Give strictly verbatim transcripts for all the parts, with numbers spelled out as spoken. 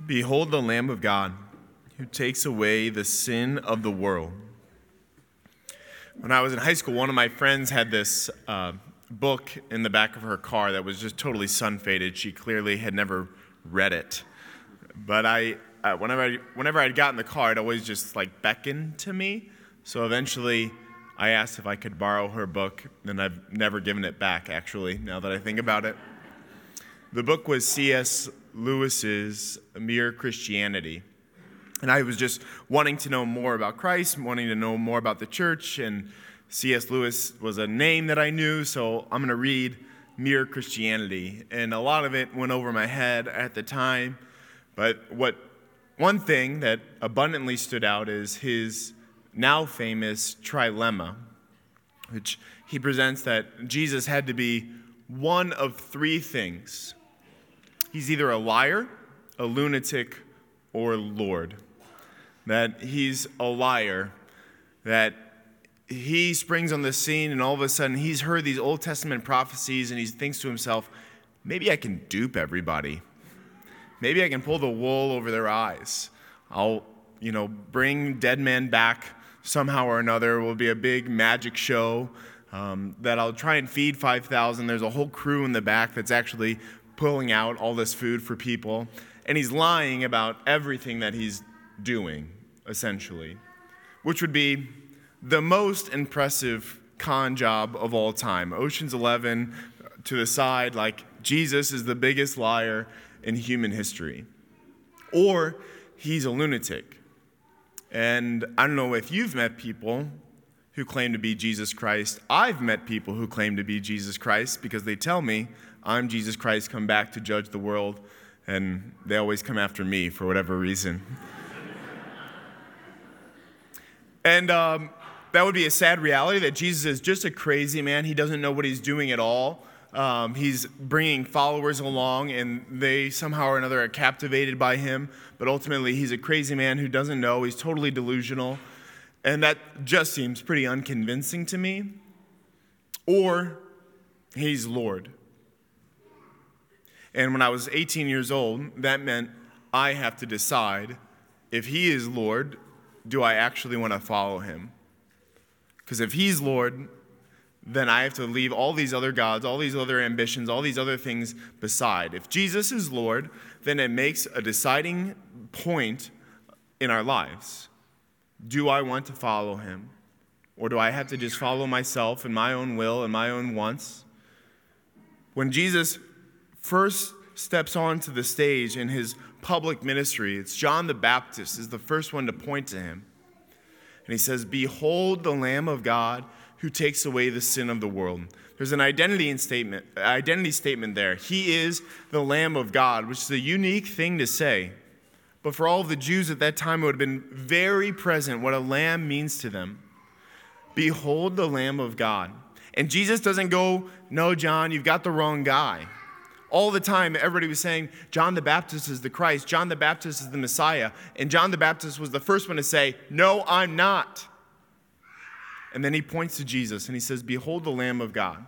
Behold the Lamb of God, who takes away the sin of the world. When I was in high school, one of my friends had this uh, book in the back of her car that was just totally sun-faded. She clearly had never read it. But I, uh, whenever I, whenever I'd got in the car, it always just like beckoned to me. So eventually, I asked if I could borrow her book, and I've never given it back, actually, now that I think about it. The book was C S Lewis's Mere Christianity. And I was just wanting to know more about Christ, wanting to know more about the church, and C S Lewis was a name that I knew, so I'm going to read Mere Christianity. And a lot of it went over my head at the time, but what one thing that abundantly stood out is his now famous trilemma, which he presents that Jesus had to be one of three things. He's either a liar, a lunatic, or Lord. That he's a liar, that he springs on the scene and all of a sudden he's heard these Old Testament prophecies and he thinks to himself, maybe I can dupe everybody. Maybe I can pull the wool over their eyes. I'll, you know, bring dead men back somehow or another. It will be a big magic show um, that I'll try and feed five thousand. There's a whole crew in the back that's actually pulling out all this food for people. And he's lying about everything that he's doing, essentially, which would be the most impressive con job of all time. Ocean's Eleven to the side, like Jesus is the biggest liar in human history. Or he's a lunatic. And I don't know if you've met people who claim to be Jesus Christ. I've met people who claim to be Jesus Christ because they tell me, I'm Jesus Christ, come back to judge the world, and they always come after me for whatever reason. And um, that would be a sad reality that Jesus is just a crazy man. He doesn't know what he's doing at all. Um, he's bringing followers along, and they somehow or another are captivated by him. But ultimately, he's a crazy man who doesn't know. He's totally delusional. And that just seems pretty unconvincing to me. Or he's Lord. And when I was eighteen years old, that meant I have to decide if he is Lord, do I actually want to follow him? Because if he's Lord, then I have to leave all these other gods, all these other ambitions, all these other things beside. If Jesus is Lord, then it makes a deciding point in our lives. Do I want to follow him? Or do I have to just follow myself and my own will and my own wants? When Jesus first steps onto the stage in his public ministry, it's John the Baptist is the first one to point to him. And he says, behold the Lamb of God who takes away the sin of the world. There's an identity statement, identity statement there. He is the Lamb of God, which is a unique thing to say. But for all of the Jews at that time, it would have been very present what a lamb means to them. Behold the Lamb of God. And Jesus doesn't go, no, John, you've got the wrong guy. All the time, everybody was saying, John the Baptist is the Christ. John the Baptist is the Messiah. And John the Baptist was the first one to say, no, I'm not. And then he points to Jesus and he says, behold the Lamb of God.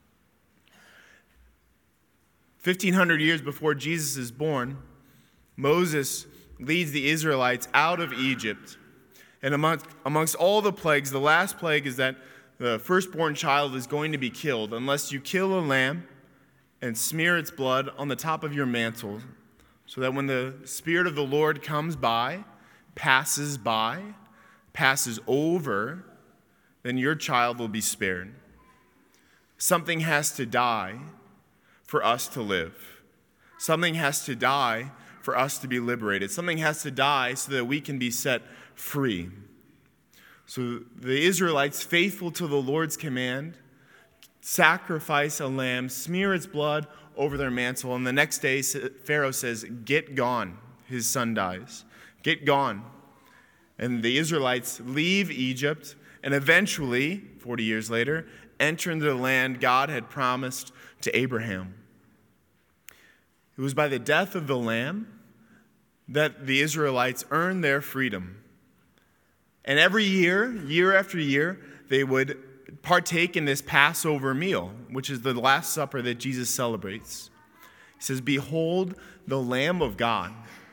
fifteen hundred years before Jesus is born, Moses leads the Israelites out of Egypt. And amongst, amongst all the plagues, the last plague is that the firstborn child is going to be killed unless you kill a lamb and smear its blood on the top of your mantle, so that when the Spirit of the Lord comes by, passes by, passes over, then your child will be spared. Something has to die for us to live. Something has to die for us to be liberated. Something has to die so that we can be set free. So the Israelites, faithful to the Lord's command, sacrifice a lamb, smear its blood over their mantle, and the next day Pharaoh says, get gone. His son dies. Get gone. And the Israelites leave Egypt and eventually, forty years later, enter into the land God had promised to Abraham. It was by the death of the lamb that the Israelites earned their freedom. And every year, year after year, they would partake in this Passover meal, which is the Last Supper that Jesus celebrates. He says, behold the Lamb of God.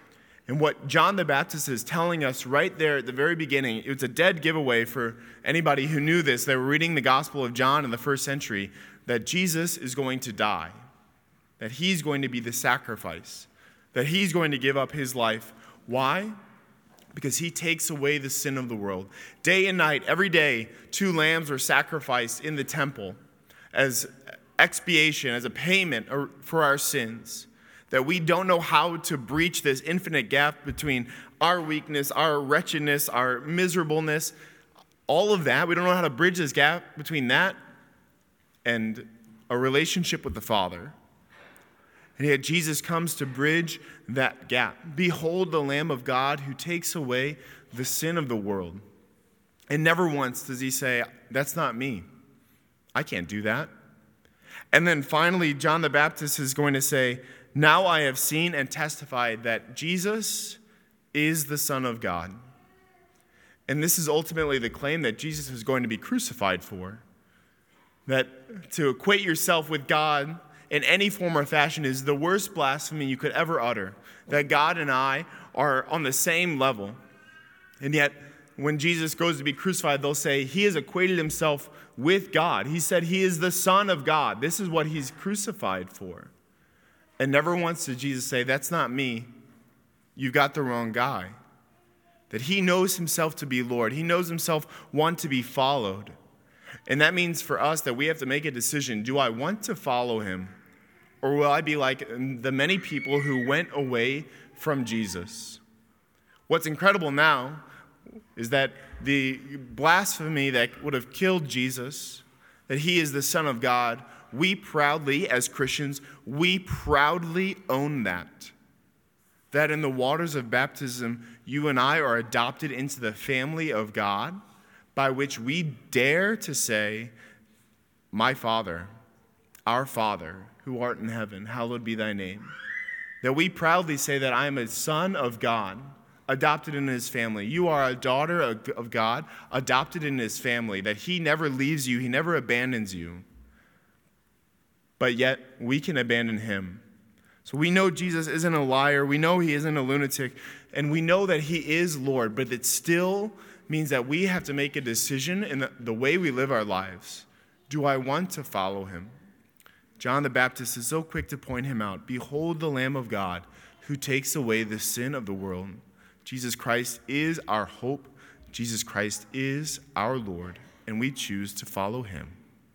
And what John the Baptist is telling us right there at the very beginning, it was a dead giveaway for anybody who knew this. They were reading the Gospel of John in the first century, that Jesus is going to die, that he's going to be the sacrifice, that he's going to give up his life. Why? Because he takes away the sin of the world. Day and night, every day, two lambs were sacrificed in the temple as expiation, as a payment for our sins. That we don't know how to breach this infinite gap between our weakness, our wretchedness, our miserableness, all of that. We don't know how to bridge this gap between that and a relationship with the Father. And yet Jesus comes to bridge that gap. Behold the Lamb of God who takes away the sin of the world. And never once does he say, that's not me. I can't do that. And then finally, John the Baptist is going to say, now I have seen and testified that Jesus is the Son of God. And this is ultimately the claim that Jesus is going to be crucified for. That to equate yourself with God in any form or fashion is the worst blasphemy you could ever utter. That God and I are on the same level. And yet, when Jesus goes to be crucified, they'll say he has equated himself with God. He said he is the Son of God. This is what he's crucified for. And never once did Jesus say, that's not me. You've got the wrong guy. That he knows himself to be Lord. He knows himself one to be followed. And that means for us that we have to make a decision. Do I want to follow him? Or will I be like the many people who went away from Jesus? What's incredible now is that the blasphemy that would have killed Jesus, that he is the Son of God, we proudly, as Christians, we proudly own that. That in the waters of baptism, you and I are adopted into the family of God, by which we dare to say, my Father, our Father, who art in heaven, hallowed be thy name. That we proudly say that I am a son of God, adopted in his family. You are a daughter of God, adopted in his family, that he never leaves you, he never abandons you. But yet, we can abandon him. So we know Jesus isn't a liar. We know he isn't a lunatic. And we know that he is Lord. But it still means that we have to make a decision in the, the way we live our lives. Do I want to follow him? John the Baptist is so quick to point him out. Behold the Lamb of God who takes away the sin of the world. Jesus Christ is our hope. Jesus Christ is our Lord. And we choose to follow him.